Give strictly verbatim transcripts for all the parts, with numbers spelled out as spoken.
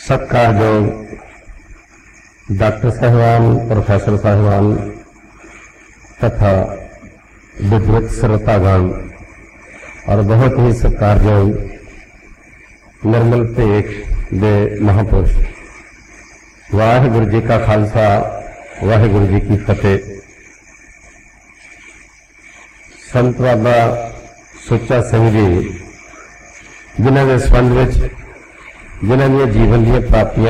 सत्कारयोग doctor साहिबान, professor साहिबान तथा विद्वत श्रोतागण और बहुत ही सत्कारयोग निर्मल भेख दे महापुरुष, वाहिगुरु जी का खालसा वाहिगुरु जी की फतेह। संत बाबा सुच्चा सिंह जी जिन्हों के संबंध में जिन्हों दी जीवन दी प्राप्तियां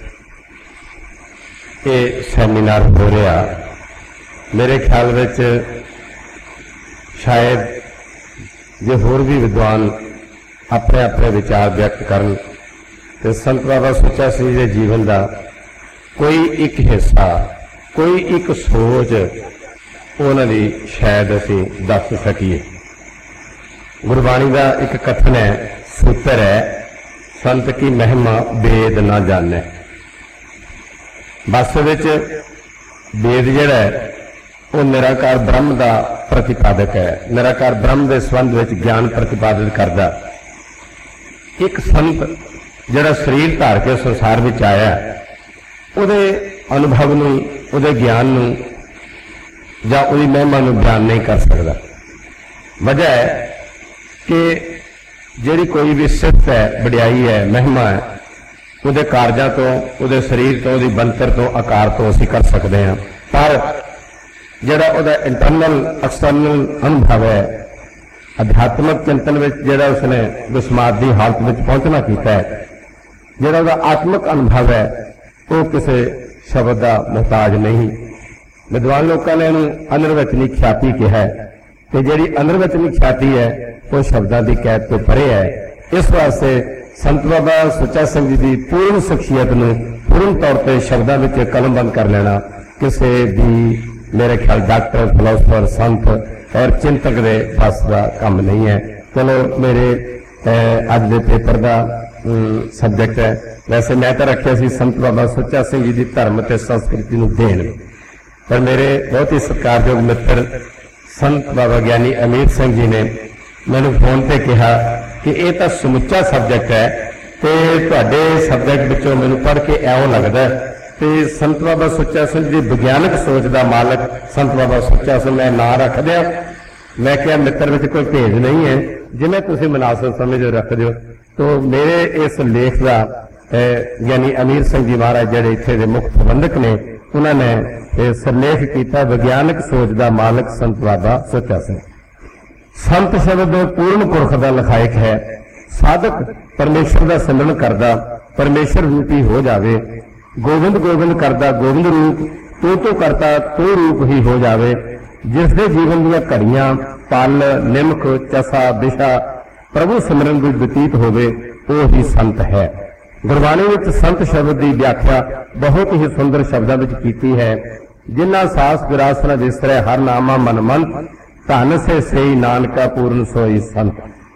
ये सैमीनार हो रहा, मेरे ख्याल में शायद जो होर भी विद्वान अपने अपने विचार व्यक्त करन तो संत बाबा सुच्चा सिंह के जीवन का कोई एक हिस्सा, कोई एक सोच उन्होंने शायद असी दस सकीए। गुरबाणी का एक कथन है, सूत्र है, संत की महिमा वेद ना जाने। वास्तव में वेद जिहड़ा है वो निराकार ब्रह्म का प्रतिपादक है, निराकार ब्रह्म के संबंध में ज्ञान प्रतिपादित करता। एक संत जिहड़ा शरीर धार के संसार में आया, उहदे अनुभव नूं, उहदे ज्ञान नूं जां उहदी महिमा नूं बयान नहीं कर सकता। वजह है कि जिहड़ी कोई भी सिफत है, वडियाई है, महिमा है, उहदे कारजां तो, उहदे शरीर तो, उहदी बनतर तो, आकार तो असीं कर सकते हैं, पर जिहड़ा उहदा इंटरनल एक्सटर्नल अनुभव है, अध्यात्मक चिंतन में जिहड़ा उसने विस्माद की हालत में पहुंचना कीता है, जिहड़ा उहदा आत्मक अनुभव है, वो किसी शब्द का मुहताज नहीं। विद्वान लोगों ने इहनूं अनिर्वचनी ख्याति कहा है कि जिहड़ी अनिर्वचनी ख्याति है वो शब्दों की कैद तो परे है। इस वास्ते संत बाबा सुच्चा सिंह जी की पूर्ण शख्सियत नूं पूर्ण तौर पर शब्दों में कलमबंद कर लेना किसी भी मेरे ख्याल डॉक्टर, फिलोसफर, संत और चिंतक के पास का काम नहीं है। चलो मेरे अज के पेपर का सबजैक्ट है, वैसे मैं तो रखिया सी संत बाबा सुच्चा सिंह जी की धर्म ते संस्कृति नूं देन, पर मेरे बहुत ही सत्कारयोग मित्र संत बाबा ज्ञानी अमीर सिंह जी ने मैंने फोन पर कहा कि यह तो समुचा सबजैक्ट है, तो तुहाडे सबजैक्ट विचों मैनूं पढ़ के इउं लगदा कि संत बाबा सुच्चा सिंह जी विज्ञानक सोच का मालक संत बाबा सुच्चा सिंह मैं नाम रख दिया। मैं क्या मित्र में कोई भेद नहीं है, जिन्हें तुसीं मुनासिब समझो रख दो। तो मेरे इस लेख का ज्ञानी अमीर सिंह जी महाराज जिहड़े इत्थे दे मुख्य प्रबंधक ने, उन्होंने सिरलेख किया विज्ञानक सोच का मालक संत बाबा सुच्चा सिंह। संत शब्द पूर्ण पुरख का लखायक है, साधक परमेश्वर का सिमरन करदा परमेश्वर रूपी हो जावे, गोविंद गोविंद करदा गोविंद रूप, तो तो करता तो रूप ही हो जावे, जिसके जीवन दियां घड़ियां पल निमख चसा दिशा प्रभु सिमरन विच बतीत होवे, वो ही संत है। गुरबाणी विच संत शब्द की व्याख्या बहुत ही सुंदर शब्दों में की है, जिन्ना सास विरासना विसरे हर नामा मनमंत, धन से सही नानका पूर्ण सोई संत।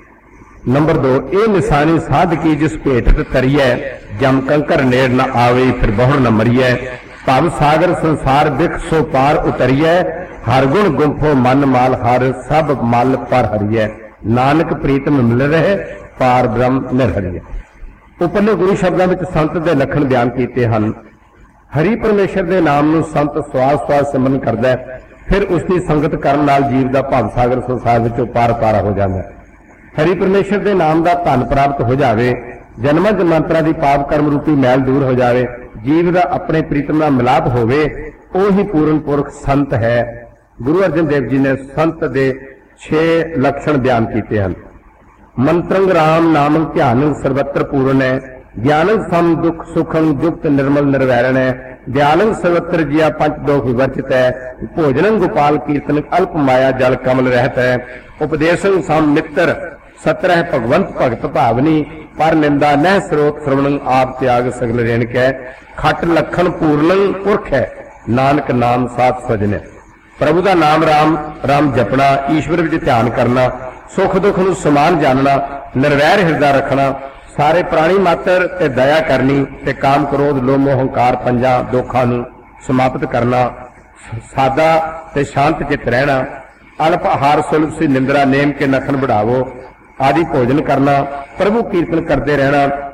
नंबर दो, ये निशानी साध की जिस भेटत करिए, जम कंकर नेड़ न आवे फिर बहुर न मरिए, भव सागर संसार बिख सो पार उतरिए, हर गुण गुंफो मन माल हर सब मल पर हरिए, नानक प्रीतम मिल रहे पार ब्रह्म निर्हरिए। उपरले गुरु शब्दों में संत के लक्षण बयान किए हैं। हरि परमेश्वर के नाम नूं संत स्वास स्वास सिमरन करदा है, फिर उसकी संगत करन नाल जीव का भव सागर संसार विचों पार पारा हो जाता है। हरि परमेश्वर के नाम का धन प्राप्त हो जाए, जन्म जन्मांतरां की पाप कर्म रूपी मैल दूर हो जाए, जीव का अपने प्रीतम नाल मिलाप होवे, वो ही पूर्ण पुरख संत है। गुरु अर्जन देव जी ने संत के छे लक्षण बयान किए हैं। मंत्रंग राम नामक ध्यान सर्वत्र पूर्ण है, ज्ञानंग सम दुख सुखं युक्त निर्मल निर्वैरण है, दयालंग सर्वत्र जिया पंच दोष विवर्जित है, भोजनं गोपाल कीर्तन अल्प माया जल कमल रहत है, उपदेशं सम मित्र सत्रह भगवंत भगत भावनी, पर निंदा नह स्रोत श्रवणं आप त्याग सगल रेणक है, खट लखन पूर्णं पुरख है, नानक नाम साथ सजने। प्रभु का नाम राम राम जपना, ईश्वर विच ध्यान करना, सुख दुख नूं समान जानना, निर्वैर हिरदा रखना, सारे प्राणी मात्र ते दया करनी, ते काम क्रोध लोभ मोह हंकार पंजा दोखां नूं समाप्त करना, सादा ते शांत चित रहना, अल्प आहार सुलभ सी निंद्रा नेम के नखन बढ़ावो, आदि भोजन करना, प्रभु कीर्तन करते रहना,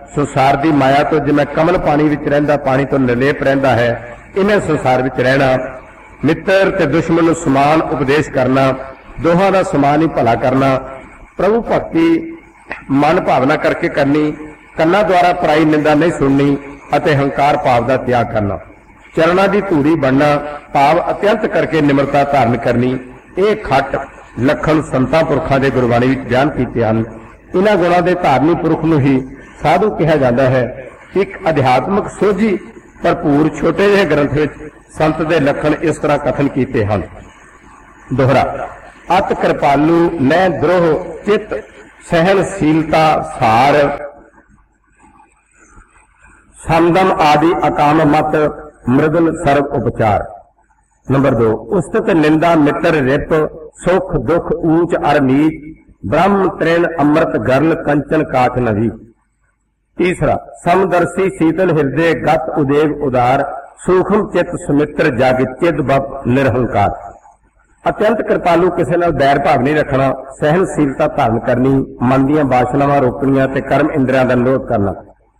संसार की माया तो जिवें कमल पानी विच रहिंदा पानी तो निर्लेप रहिंदा है, इवें संसार विच रहना। मित्र ते दुश्मन नूं समान उपदेश करना, दोहां दा समान ही भला करना। प्रभु भक्ति मन भावना करके करनी, कन्ना द्वारा पराई निंदा नहीं सुननी अते हंकार भाव का त्याग करना। चरणा की धूड़ी बनना, भाव अत्यंत करके निमरता धारण करनी। ये खट लखण संतां पुरखां दे गुरबाणी विच बयान कीते हन। इन्हां गुणां दे धारनी पुरख नूं ही साधु कहा जाता है। एक अध्यात्मक सोझी भरपूर छोटे जिहे ग्रंथ विच संत दे लखण इस तरह कथन कीते हन। दोहरा अत कृपालु नै द्रोह चित सहनशीलता सार समदम आदि अकाम मत मृदन सर्व उपचार। नंबर दो उस्तत निंदा मित्र रिप सुख दुख ऊंच अर नीच ब्रह्म त्रिण अमृत गरल कंचन काच नवी। तीसरा समदर्शी शीतल हृदय गत उदेव उदार सूक्ष्म चित सुमित्र जग चिद बप निरहंकार। अत्यंत कृपालु किसी नाल बैर भाव नहीं रखना, सहनशीलता धारण करनी, मन दीआं वासनावां रोकणियां ते कर्म इंद्रियां दा निरोध करना,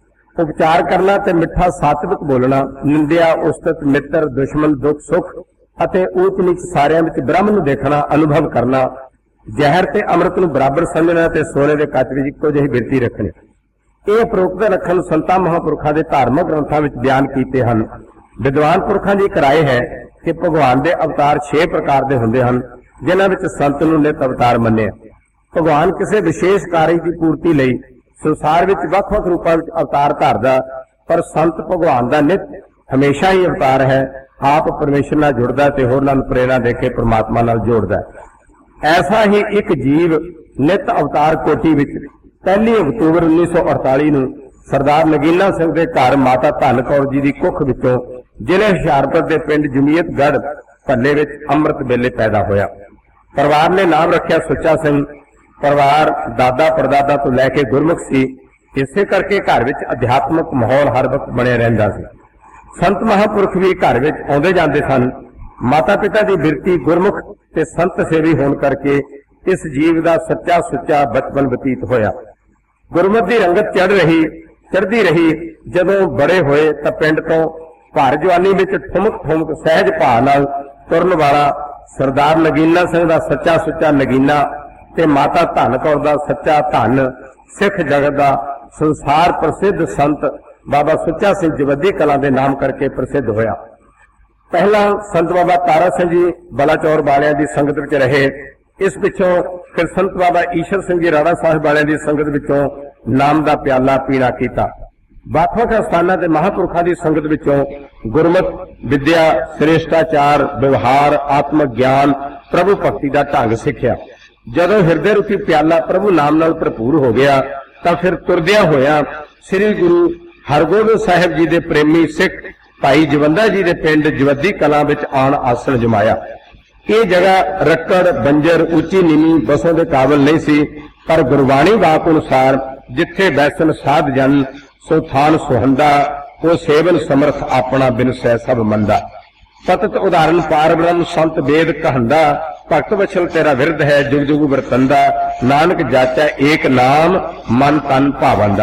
उपचार करना ते मिठा सात्विक बोलना, निंदिया उस्तत मित्र दुश्मन दुख सुख अते ऊंच नीच सारियां विच ब्रह्म नूं देखना, अनुभव करना, जहर ते अमृत नूं बराबर समझना ते सोने दे कच विच इक्को जिही बिरती रखनी। ਇਹ ਪ੍ਰੋਕਤ रखन संतां महापुरखों के धार्मिक ग्रंथों में बयान किए हैं। विद्वान पुरखों की एक राय है कि भगवान के अवतार छे प्रकार के होंगे हैं, जिन्हां विच संत नूं नित अवतार मन्निया। भगवान किसी विशेष कार्य की पूर्ति लई संसार विच वख-वख रूपां विच अवतार धारदा, पर संत भगवान का नित हमेशा ही अवतार है। आप परमेश्वर नाल जुड़दा ते होरनां नूं प्रेरणा दे के परमात्मा नाल जोड़दा। ऐसा ही एक जीव नित अवतार कोटि विच पहली अक्तूबर उन्नीस सौ अड़ताली नूं सरदार नगीना सिंह के घर माता धन कौर जी की कुख विचों जिले हुशियारपुर के पिंड जमीयतगढ़ भल्ले विच अमृत वेले पैदा होया। परिवार ने नाम रखा सुच्चा सिंह। परिवार दादा परदादा तो लैके गुरमुख सी, इसे करके घर विच अध्यात्मक माहौल हर वक्त बने रहिंदा सी। संत महापुरख भी घर विच आउंदे जांदे सन। माता पिता की बिरती गुरमुख ते संत सेवी होने करके इस जीव का सच्चा सुच्चा बचपन बतीत होया। गुरमत की रंगत चढ़ रही चढ़ती रही। जदों बड़े होए तां पिंड तो भर जवानी में ठुमक ठुमक सहज भाव नाल तुरन वाला सरदार नगीना सिंह का सच्चा सुच्चा नगीना ते माता धन कौर का सच्चा धन सिख जगत का संसार प्रसिद्ध संत बाबा सुच्चा सिंह जवद्दी कलां दे नाम करके प्रसिद्ध होया। पहला संत बाबा तारा सिंह जी बलाचौर वालियां की संगत विच रहे। इस पिछों फिर संत बाबा ईश्वर सिंह जी राणा साहिब वालियां की संगत विचों नाम का प्याला पीना कीता। ਵੱਖ-ਵੱਖ स्थानां ते महापुरखों की संगत विचों गुरमत विद्या श्रेष्ठाचार व्यवहार आत्मक ज्ञान प्रभु भक्ति का ढंग सिखिया। जदों हृदय रूपी प्याला प्रभु नाम नाल भरपूर हो गया तां फिर तुरदियां होया श्री गुरु हरगोबिंद साहिब जी के प्रेमी सिख भाई जवंदा जी के पिंड जवद्दी कलां विच आण आसन जमाया। ये जगह रक्कड़ बंजर उची नीवी बसों के काबिल नहीं सी, पर गुरबाणी वाक अनुसार जिथे बैसन साध जन सो थान सुहंदा वो सेवन समर्थ अपना बिन सै सब मंदा। पतत उदाहरण पार ब्रह्म संत वेद कहंदा भगत वछल तेरा विरध है जुग जुग वरतंदा नानक जाचा एक नाम मन तन भावंदा।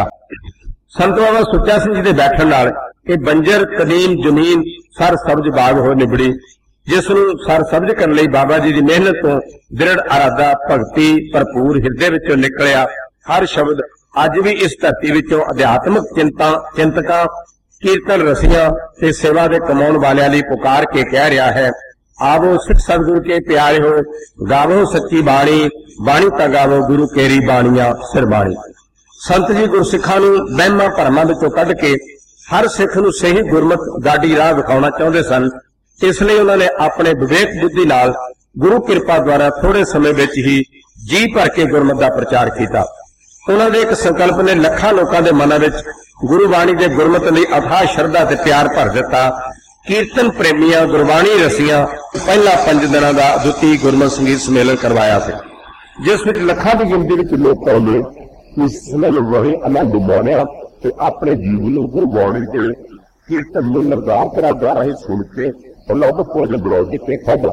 संत बाबा सुच्चा सिंह जी के बैठण नाल ये बंजर कदीम जमीन सर सबज बाग हो निबड़ी, जिसनूं सर सबज करने लई बाबा जी की मेहनत तो दृढ़ अरादा भगती भरपूर हृदय विचों निकलिया। हर शब्द अज भी इस धरती विचों अध्यात्मक चिंता चिंतकां कीर्तन रसियां ते सेवा दे कमाउण वालियां लई पुकार के कह रहा है। आवो सिख सतगुरु के प्यारे हो गावो सच्ची बाणी बाणी ता गावो गुरु केरी बाणियां सिरबाणी। संत जी गुरसिखां नूं वहमां भरमां विचों कढ के हर सिख नूं सही गुरमत गाड़ी राह विखाउणा चाहुंदे सन। इसलिए उन्होंने अपने विवेक बुद्धि नाल गुरु कृपा द्वारा थोड़े समय विच ही जी भर के गुरमत का प्रचार किया। उन्होंने एक संकल्प ने लखां लोगों के मनां विच गुरुबाणी के गुरमत लई अथाह श्रद्धा ते प्यार भर दिता। कीर्तन प्रेमियां गुरबाणी रसियां पहला पंज दिनों का अद्वितीय गुरमत संगीत सम्मेलन करवाया था, जिस विच लखां की गिनती विच लोग आउंदे इस सम्मेलन वही आनंद माणिया ते अपने जीवन नूं गुरबाणी के कीर्तन नूं निरधार करा द्वारा ही सुन के लोग भोजन विरोध के खाधा।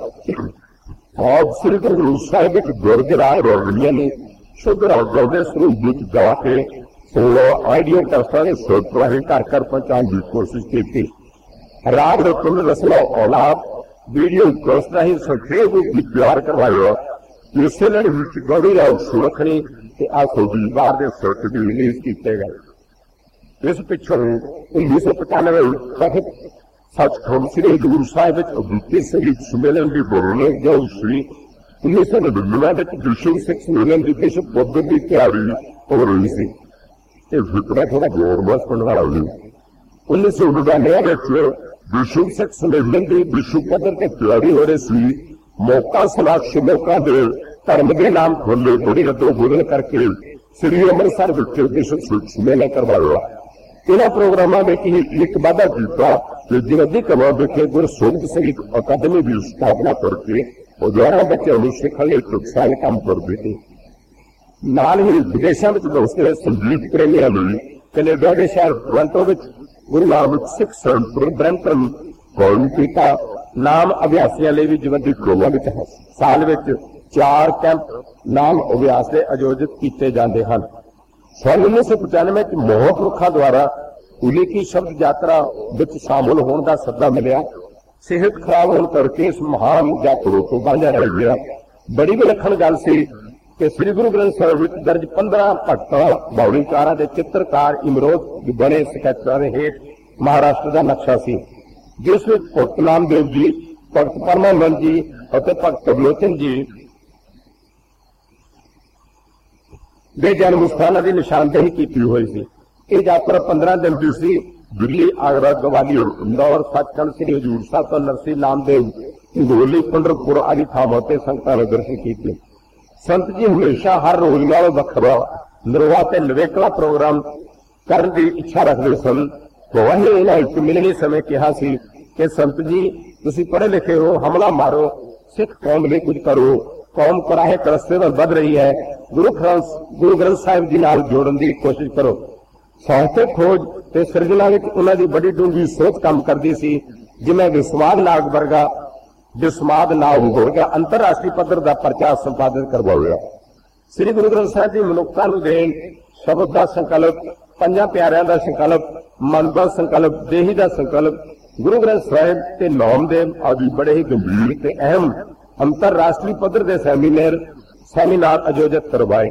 और श्री गुरु साहिब एक गुरजरा रोगियां ने शुद्ध और गौदे स्वरूप विच गा के आइडियो टस्टां दे सोच राਹੀਂ घर घर पहुंचाने की कोशिश की। रात तुम रसलो औलाद वीडियो कोर्स राਹੀਂ सक्रिय रूप में प्यार करवाया। इसे लड़ गौरी राव सुरखनी ते आसोदी बार दे सोच भी रिलीज किए गए। इस पिछों उन्नीस सौ पचानवे कथित सचखंड श्री हजूर साहिब अद्वितीय संगीत सम्मेलन की बोलने जो श्री उन्नीस सौ नड़िनवे विश्व सिख सम्मेलन की बिशप बौद्ध की तैयारी हो रही थी। फिक्र थोड़ा जोर बस पड़ने वाला हुई। उन्नीस सौ नड़िनवे विश्व सिख सम्मेलन की विश्व पद्धर की तैयारी हो रही थी। मौका सलाक्ष मौका दे धर्म के नाम खोले थोड़ी रद्दो बोलन करके श्री अमृतसर विश्व सिख सम्मेलन करवाया। इन्होंने प्रोग्रामों में एक वादा किया कि जगदी कमा विखे गुरु सोनत संगीत अकादमी की स्थापना करके हजारों बच्चों को सीखने प्रोत्साहन काम करते थे। नाल ही विदेशों में दोस्ते संगीत प्रेमियों ने कनेडा के शहर टोरंटो में गुरु नानक सिख सेंटर ब्रैंपटन कौम किया। नाम अभ्यासियों लिए भी जवंदी प्रोग्राम साल में चार कैंप नाम अभ्यास के आयोजित किए जाते हैं। सन उन्नीस सौ पचानवे महापुरुखों द्वारा उलीकी शब्द यात्रा विच शामिल होने का सद्दा मिलिया। सेहत खराब होने करके इस महान यात्रा को वांझा रह गया। बड़ी विलक्षण गल सी कि श्री गुरु ग्रंथ साहिब विच दर्ज पंद्रह भगतां बावड़ीकारां दे चित्रकार इमरोज बने स्कैचां दे हेठ महाराष्ट्र का नक्शा सी, जिस विच भगत नामदेव जी, भगत परमानंद जी और भगत बलोचन जी दे जन्म स्थान की निशानदेही की हुई थी। यह यात्रा पंद्रह दिन की सी। दिल्ली, आगरा, ग्वालियर, इंदौर, सचखंड, श्री हजूर साहिब तो नरसी नामदेव, हिंगोली, पंडरपुर आदि थावों से संगतां ने दर्शन किए। संत जी हमेशा हर रोज नाल वखरा नरवा ते नवेकला प्रोग्राम करने की इच्छा रखते सन। तो वही इन्होंने मिलने समय कहा सी कि संत जी तुसीं पढ़े लिखे हो, हमला मारो, सिख कौम लिए कुछ करो, कौम कराहे रस्ते पर बढ़ रही है, गुरु ग्रंथ गुरु ग्रंथ साहिब जी नाल जोड़न की कोशिश करो। साहित्य खोज ते सिरजना विच उन्हां दी बड़ी डूंगी सोच काम करती सी, जिवें विस्वाद नाग वर्गा विस्माद नाग वर्गा अंतरराष्ट्रीय पद्धर का प्रचार संपादित करवाया। श्री गुरु ग्रंथ साहिब जी मनुखता नूं देण शब्द का संकल्प, पंजां प्यारियां का संकल्प, मन का संकल्प, देही का संकल्प, गुरु ग्रंथ साहिब ते नामदेव आदि बड़े ही गंभीर ते अहम अंतरराष्ट्रीय पद्धर के सैमीनार सैमीनार आयोजित करवाए।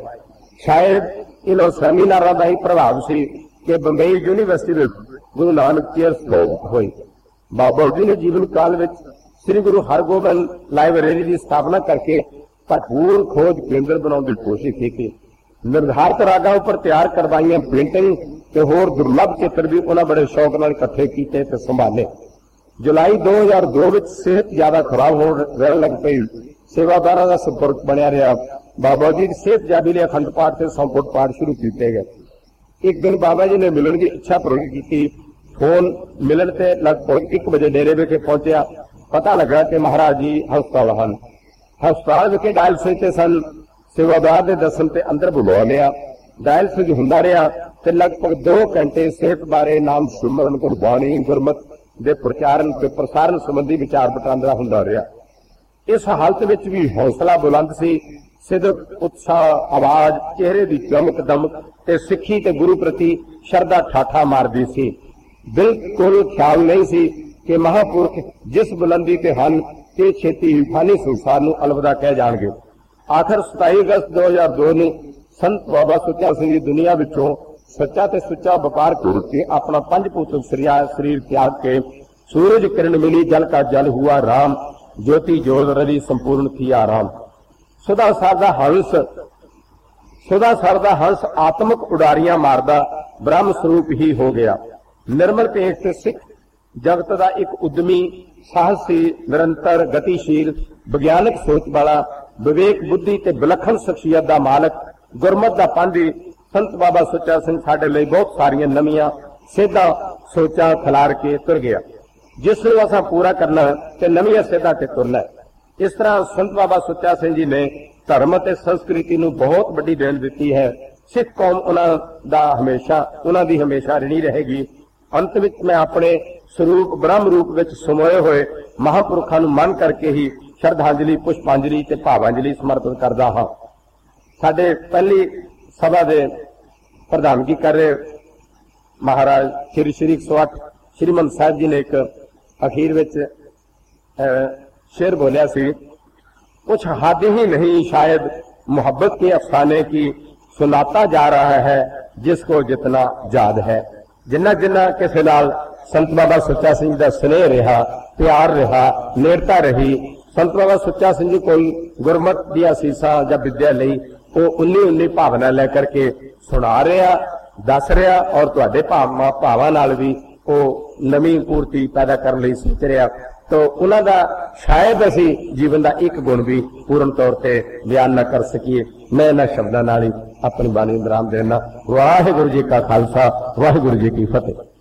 शायद इन सैमीनार का ही प्रभाव से कि बंबई यूनिवर्सिटी में गुरु नानक चेयर हुई। बाबा जी ने जीवन काल में श्री गुरु हरगोबिंद लाइब्रेरी की स्थापना करके भरपूर खोज केंद्र बनाने की कोशिश की। निर्धारित रागां पर तैयार करवाई पेंटिंग ते होर दुर्लभ चित्र भी उन्होंने बड़े शौक नाल इकट्ठे किए ते संभाले। जुलाई दो हजार दो में सेहत ज्यादा खराब हो रहने लग पई। सेवादारों का संपर्क बनया रहा। बाबा जी की सेहत जाबी लिए अखंड पाठ से संपुट पाठ शुरू किए गए। एक दिन बाबा जी ने मिलने की इच्छा प्रकट की। फोन मिलन से लगभग एक बजे डेरे विखे पहुंचा। पता लगा कि महाराज जी हस्पताल हैं। हस्पताल विखे डायलिसिस सन। सेवादार के दसन से अंदर बुलवा लिया। डायलिसिस होंदा रहा ते लगभग दो घंटे सेहत बारे नाम सुमरन गुरबाणी गुरमत दे प्रचारण ते प्रसारण संबंधी विचार वटांदरा हुंदा रहा। इस हालत विच भी हौसला बुलंद सी। सिदक, उत्साह, आवाज, चेहरे की चमक दमक ते सिक्खी ते गुरु प्रति शरदा ठाठा मारदी सी। बिल्कुल ख्याल नहीं सी कि महापुरख जिस बुलंदी ते हन ते छेती फानी संसार नूं अलविदा कह जाणगे। आखिर सताई अगस्त दो हजार दो नूं संत बाबा सुच्चा सिंह जी दुनिया विचों सच्चा ते सुच्चा व्यापार करके अपना पंज पुत्र शरीर त्याग के सूरज किरण मिली, जल का जल हुआ राम, ज्योति ज्योत रवि संपूर्ण थी आराम। सुधा सारदा हंस सुधा सारदा हंस आत्मक उडारियां मारदा ब्रह्म स्वरूप ही हो गया। निर्मल पेट से सिख जगत का एक उद्यमी, साहसी, निरंतर गतिशील, विज्ञानक सोच वाला, विवेक बुद्धि ते विलक्षण शख्सियत का मालक, गुरमत का पांडी संत बाबा सुच्चा सिंह साडे लई बहुत सारियां नवीं सेधा सोचा खिलार के तुर गया, जिसनूं असां पूरा करना ते नवीं सेधा ते तुरना। इस तरह संत बाबा सुच्चा सिंह जी ने धर्म ते संस्कृति नूं बहुत बड़ी देन दिती है। सिख कौम उन्हां दा हमेशा उन्हां दी हमेशा ऋणी रहेगी। अंत विच मैं अपने स्वरूप ब्रह्म रूप विच समोए हुए महापुरुखां नूं मन करके ही श्रद्धांजलि, पुष्पांजलि ते भावांजलि समर्पित करदा हां। साडे पहली सभा दे प्रधानगी कर रहे महाराज श्री श्री एक सौ अठ श्रीमंत साहब जी ने एक अखीर विच शेर बोलिया सी, कुछ हद ही नहीं शायद मोहब्बत के अफसाने की सुनाता जा रहा है जिसको जितना याद है। जिन्ना जिन्ना किसी नाल संत बाबा सुच्चा सिंह दा स्नेह रहा, प्यार रहा, नेड़ता रही, संत बाबा सुच्चा सिंह जी कोई गुरमत दी असीसा या विद्या लई वो उन्नी उन्नी भावना लैकर के सुना रहा, दस रहा और तुहाडे भावां भावां नाल भी वो नवी पूर्ति पैदा करने लई सोच रहा। तो उन्हां दा शायद असी जीवन का एक गुण भी पूर्ण तौर पर बयान न कर सकीए। मैं इन्हां शब्दां नाल ही अपनी बाणी विराम देना। वाहिगुरू जी का खालसा, वाहिगुरू जी की फतेह।